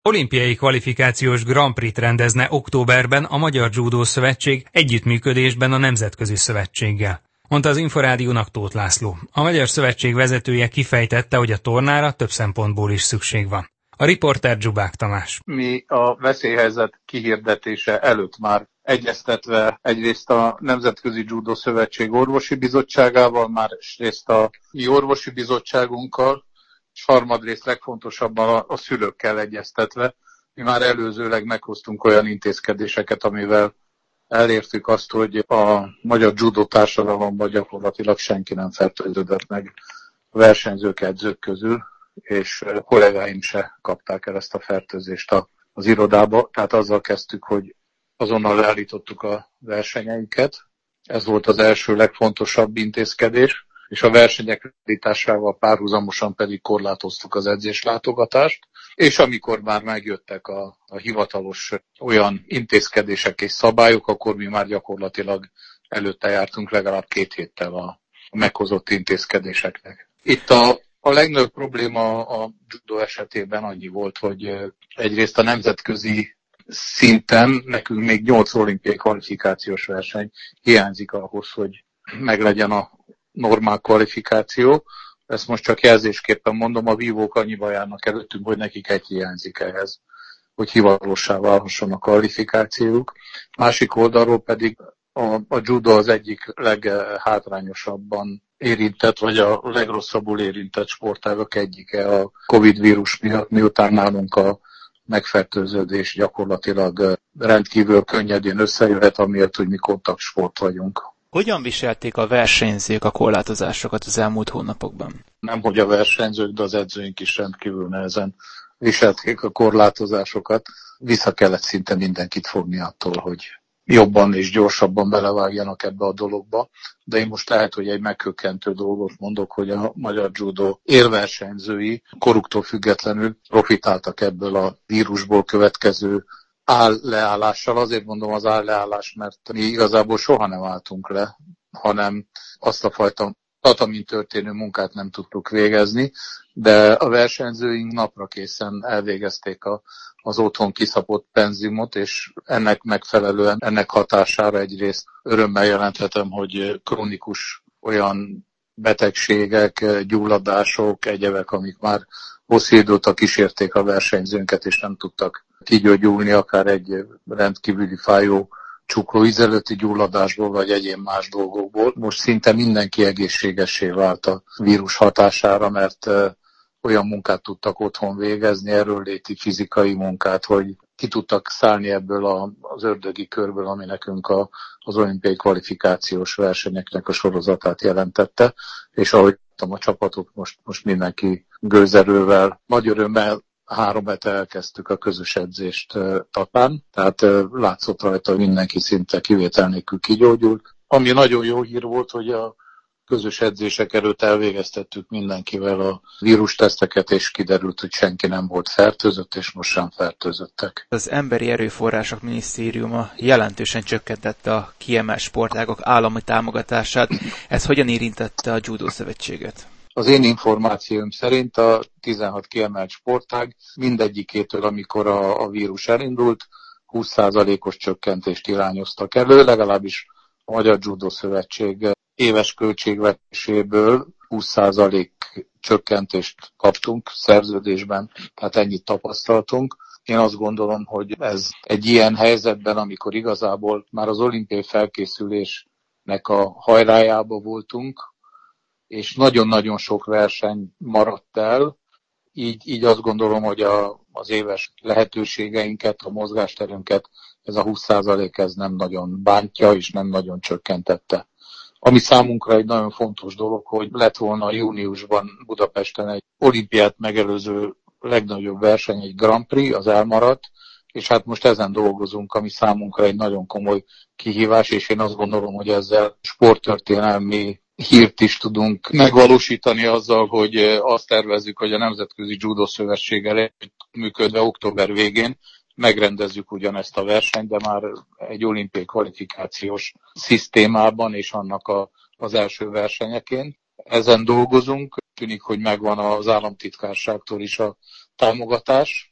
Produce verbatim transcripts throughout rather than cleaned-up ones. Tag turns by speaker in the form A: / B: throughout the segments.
A: Olimpiai kvalifikációs Grand Prix-t rendezne októberben a Magyar Judo Szövetség együttműködésben a Nemzetközi Szövetséggel, mondta az Inforádiónak Tóth László. A Magyar Szövetség vezetője kifejtette, hogy a tornára több szempontból is szükség van. A riporter Dzsubák Tamás.
B: Mi a veszélyhelyzet kihirdetése előtt már egyeztetve egyrészt a Nemzetközi Judo Szövetség orvosi bizottságával, másrészt a mi orvosi bizottságunkkal, és harmadrészt legfontosabban a, a szülőkkel egyeztetve, mi már előzőleg meghoztunk olyan intézkedéseket, amivel elértük azt, hogy a magyar judo társadalomban gyakorlatilag senki nem fertőződött meg a versenyzők, edzők közül, és a kollégáim se kapták el ezt a fertőzést az irodába. Tehát azzal kezdtük, hogy azonnal leállítottuk a versenyeinket. Ez volt az első legfontosabb intézkedés, és a versenyek állításával párhuzamosan pedig korlátoztuk az edzéslátogatást, és amikor már megjöttek a, a hivatalos olyan intézkedések és szabályok, akkor mi már gyakorlatilag előtte jártunk legalább két héttel a, a meghozott intézkedéseknek. Itt a, a legnagyobb probléma a judo esetében annyi volt, hogy egyrészt a nemzetközi szinten nekünk még nyolc olimpiai kvalifikációs verseny hiányzik ahhoz, hogy meglegyen a normál kvalifikáció. Ezt most csak jelzésképpen mondom, a vívók annyiba járnak előttünk, hogy nekik egy hiányzik ehhez, hogy hivatalossá válhasson a kvalifikációjuk. Másik oldalról pedig a, a judo az egyik leghátrányosabban érintett, vagy a legrosszabbul érintett sportágak egyike a Covid vírus miatt, miután nálunk a megfertőződés gyakorlatilag rendkívül könnyedén összejöhet, amiatt, hogy mi kontaktsport vagyunk.
C: Hogyan viselték a versenyzők a korlátozásokat az elmúlt hónapokban?
B: Nem, hogy a versenyzők, de az edzőink is rendkívül nehezen viselték a korlátozásokat. Vissza kellett szinte mindenkit fogni attól, hogy jobban és gyorsabban belevágjanak ebbe a dologba. De én most lehet, hogy egy megkökkentő dolgot mondok, hogy a magyar judo élversenyzői koruktól függetlenül profitáltak ebből a vírusból következő áll-leállással. Azért mondom az áll-leállás, mert mi igazából soha nem álltunk le, hanem azt a fajta tatamin történő munkát nem tudtuk végezni, de a versenyzőink napra készen elvégezték a, az otthon kiszapott penzumot, és ennek megfelelően, ennek hatására egyrészt örömmel jelenthetem, hogy krónikus olyan betegségek, gyulladások, egyebek, amik már hosszú idő óta kísérték a versenyzőnket, és nem tudtak kigyógyulni, akár egy rendkívüli fájó csuklóíz előtti gyulladásból, vagy egyéb más dolgokból. Most szinte mindenki egészségessé vált a vírus hatására, mert olyan munkát tudtak otthon végezni, erőnléti fizikai munkát, hogy ki tudtak szállni ebből a, az ördögi körből, ami nekünk a, az olimpiai kvalifikációs versenyeknek a sorozatát jelentette, és ahogy a csapatot most, most mindenki gőzerővel, nagy örömmel három hete elkezdtük a közös edzést Tatán, tehát látszott rajta, hogy mindenki szinte kivétel nélkül kigyógyult. Ami nagyon jó hír volt, hogy a közös edzések előtt elvégeztettük mindenkivel a vírusteszteket, és kiderült, hogy senki nem volt fertőzött, és most sem fertőzöttek.
C: Az Emberi Erőforrások Minisztériuma jelentősen csökkentette a kiemelt sportágok állami támogatását. Ez hogyan érintette a Judo Szövetséget?
B: Az én információim szerint a tizenhat kiemelt sportág mindegyikétől, amikor a, a vírus elindult, húsz százalékos csökkentést irányoztak elő, legalábbis a Magyar Judo Szövetség éves költségvetéséből húsz százalék csökkentést kaptunk szerződésben, tehát ennyit tapasztaltunk. Én azt gondolom, hogy ez egy ilyen helyzetben, amikor igazából már az olimpiai felkészülésnek a hajrájába voltunk, és nagyon-nagyon sok verseny maradt el, így, így azt gondolom, hogy a, az éves lehetőségeinket, a mozgásterünket ez a húsz százalék ez nem nagyon bántja, és nem nagyon csökkentette. Ami számunkra egy nagyon fontos dolog, hogy lett volna júniusban Budapesten egy olimpiát megelőző legnagyobb verseny, egy Grand Prix, az elmaradt, és hát most ezen dolgozunk, ami számunkra egy nagyon komoly kihívás, és én azt gondolom, hogy ezzel sporttörténelmi hírt is tudunk megvalósítani azzal, hogy azt tervezzük, hogy a Nemzetközi Judo Szövetséggel működve október végén megrendezzük ugyanezt a versenyt, de már egy olimpiai kvalifikációs szisztémában és annak a, az első versenyeként. Ezen dolgozunk, tűnik, hogy megvan az államtitkárságtól is a támogatás,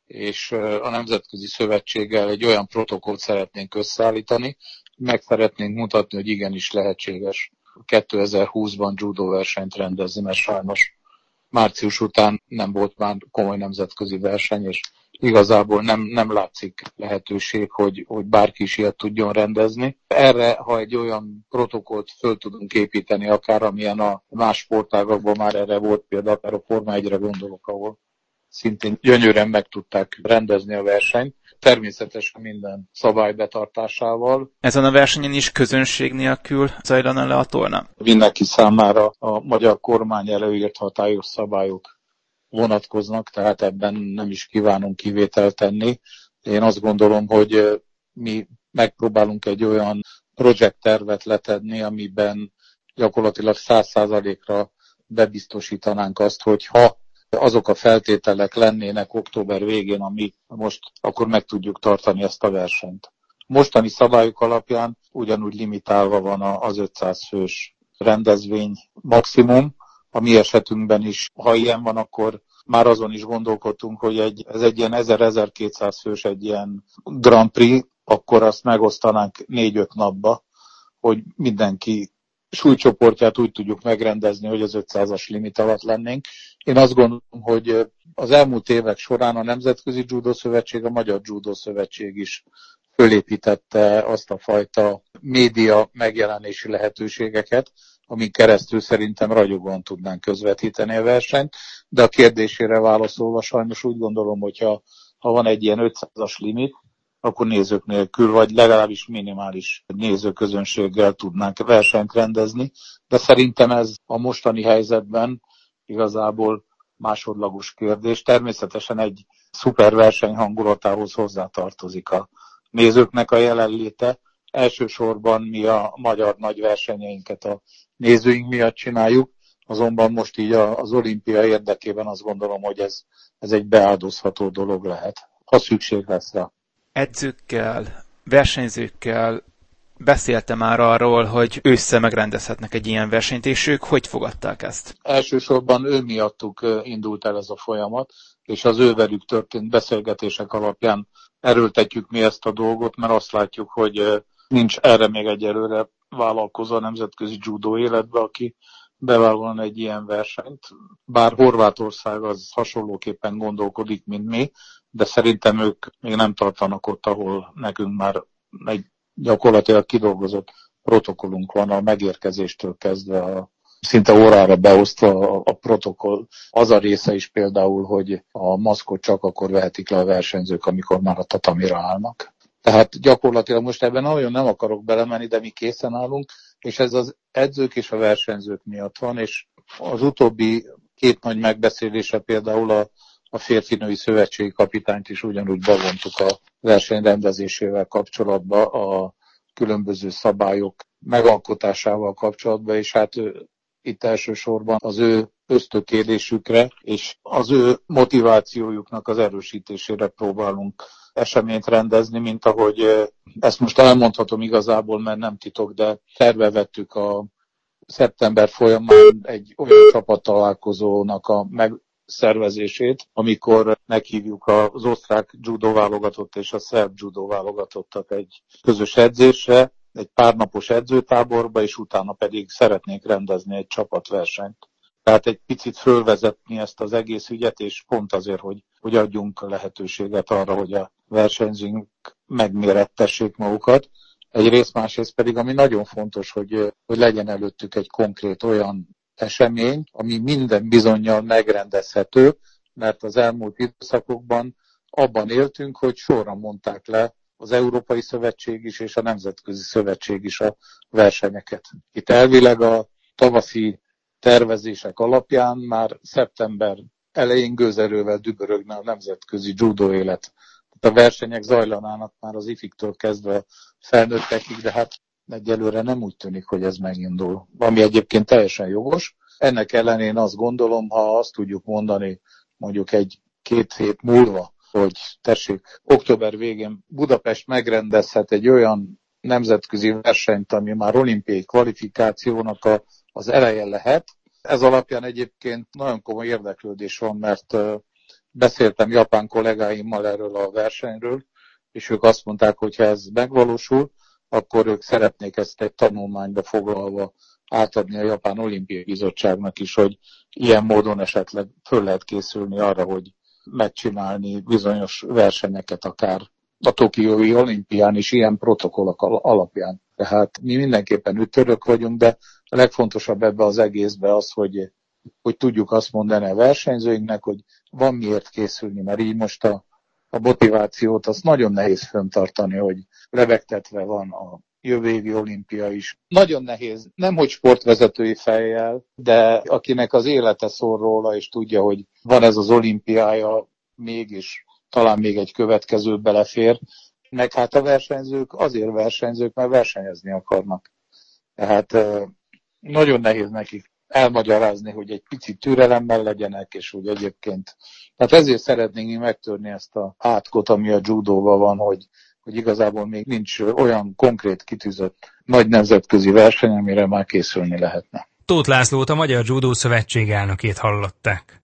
B: és a Nemzetközi Szövetséggel egy olyan protokollt szeretnénk összeállítani, meg szeretnénk mutatni, hogy igenis lehetséges kétezer-húszban judó versenyt rendezni, mert sajnos március után nem volt már komoly nemzetközi verseny, és igazából nem, nem látszik lehetőség, hogy, hogy bárki is ilyet tudjon rendezni. Erre, ha egy olyan protokollt föl tudunk építeni, akár amilyen a más sportágakban már erre volt például, akár a Forma egyre gondolok, ahol szintén gyönyörűen meg tudták rendezni a versenyt, természetesen minden szabály betartásával.
C: Ezen a versenyen is közönség nélkül zajlana le a torna?
B: Mindenki számára a magyar kormány előírt hatályos szabályok vonatkoznak, tehát ebben nem is kívánunk kivételt tenni. Én azt gondolom, hogy mi megpróbálunk egy olyan projekttervet letenni, amiben gyakorlatilag száz százalékra bebiztosítanánk azt, hogy ha azok a feltételek lennének október végén, ami most akkor meg tudjuk tartani ezt a versenyt. Mostani szabályok alapján ugyanúgy limitálva van az ötszáz fős rendezvény maximum. A mi esetünkben is, ha ilyen van, akkor már azon is gondolkodtunk, hogy egy, ez egy ilyen ezer-ezerkétszáz fős egy ilyen Grand Prix, akkor azt megosztanánk négy-öt napba, hogy mindenki súlycsoportját úgy tudjuk megrendezni, hogy az ötszázas limit alatt lennénk. Én azt gondolom, hogy az elmúlt évek során a Nemzetközi Judó Szövetség, a Magyar Judó Szövetség is fölépítette azt a fajta média megjelenési lehetőségeket, amin keresztül szerintem ragyogóan tudnánk közvetíteni a versenyt, de a kérdésére válaszolva sajnos úgy gondolom, hogy ha, ha van egy ilyen ötszázas limit, akkor nézők nélkül, vagy legalábbis minimális nézőközönséggel tudnánk versenyt rendezni, de szerintem ez a mostani helyzetben igazából másodlagos kérdés. Természetesen egy szuperverseny hangulatához hozzátartozik a nézőknek a jelenléte. Elsősorban mi a magyar nagy versenyeinket a nézőink miatt csináljuk, azonban most így az olimpia érdekében azt gondolom, hogy ez, ez egy beáldozható dolog lehet, ha szükség lesz rá.
C: Edzőkkel, versenyzőkkel beszéltem már arról, hogy ősszel megrendezhetnek egy ilyen versenyt, és ők hogy fogadták ezt?
B: Elsősorban ő miattuk indult el ez a folyamat, és az ővelük történt beszélgetések alapján erőltetjük mi ezt a dolgot, mert azt látjuk, hogy nincs erre még egyelőre vállalkozó a nemzetközi judó életbe, aki bevállalna egy ilyen versenyt. Bár Horvátország az hasonlóképpen gondolkodik, mint mi, de szerintem ők még nem tartanak ott, ahol nekünk már egy gyakorlatilag kidolgozott protokollunk van a megérkezéstől kezdve, a, szinte órára beosztva a, a protokoll. Az a része is például, hogy a maszkot csak akkor vehetik le a versenyzők, amikor már a tatamira állnak. Tehát gyakorlatilag most ebben nagyon nem akarok belemenni, de mi készen állunk, és ez az edzők és a versenyzők miatt van, és az utóbbi két nagy megbeszélése például a, a férfi-női szövetségi kapitányt is ugyanúgy bevontuk a verseny rendezésével kapcsolatba, a különböző szabályok megalkotásával kapcsolatban, és hát ő, itt elsősorban az ő ösztökélésükre és az ő motivációjuknak az erősítésére próbálunk eseményt rendezni, mint ahogy ezt most elmondhatom igazából, mert nem titok, de terve vettük a szeptember folyamán egy olyan csapattalálkozónak a megszervezését, amikor meghívjuk az osztrák judó válogatott és a szerb judó válogatottat egy közös edzésre, egy párnapos edzőtáborba, és utána pedig szeretnék rendezni egy csapatversenyt. Tehát egy picit fölvezetni ezt az egész ügyet, és pont azért, hogy, hogy adjunk lehetőséget arra, hogy a versenyzőink megmérettessék magukat. Egyrészt, másrészt pedig, ami nagyon fontos, hogy, hogy legyen előttük egy konkrét olyan esemény, ami minden bizonnyal megrendezhető, mert az elmúlt időszakokban abban éltünk, hogy sorra mondták le az Európai Szövetség is és a Nemzetközi Szövetség is a versenyeket. Itt elvileg a tavaszi tervezések alapján már szeptember elején gőzerővel dübörögne a nemzetközi judó élet. A versenyek zajlanának már az ifiktől kezdve felnőttekig, de hát egyelőre nem úgy tűnik, hogy ez megindul. Ami egyébként teljesen jogos. Ennek ellenén azt gondolom, ha azt tudjuk mondani mondjuk egy-két hét múlva, hogy tessék, október végén Budapest megrendezhet egy olyan nemzetközi versenyt, ami már olimpiai kvalifikációnak a, az eleje lehet. Ez alapján egyébként nagyon komoly érdeklődés van, mert Beszéltem japán kollégáimmal erről a versenyről, és ők azt mondták, hogy ha ez megvalósul, akkor ők szeretnék ezt egy tanulmányba foglalva átadni a Japán Olimpiai Bizottságnak is, hogy ilyen módon esetleg föl lehet készülni arra, hogy megcsinálni bizonyos versenyeket akár a tokiói olimpián is ilyen protokollok alapján. Tehát mi mindenképpen üttörök vagyunk, de a legfontosabb ebbe az egészbe az, hogy, hogy tudjuk azt mondani a versenyzőinknek, hogy van miért készülni, mert így most a, a motivációt azt nagyon nehéz fenntartani, hogy lebegtetve van a jövő évi olimpia is. Nagyon nehéz, nem hogy sportvezetői fejjel, de akinek az élete szól róla, és tudja, hogy van ez az olimpiája, mégis talán még egy következő belefér, meg hát a versenyzők azért versenyzők, mert versenyezni akarnak. Tehát nagyon nehéz nekik elmagyarázni, hogy egy picit türelemmel legyenek, és úgy egyébként. Tehát ezért szeretnénk megtörni ezt a átkot, ami a judóban van, hogy, hogy igazából még nincs olyan konkrét kitűzött nagy nemzetközi verseny, amire már készülni lehetne.
A: Tóth Lászlót, a Magyar Judó Szövetség elnökét hallották.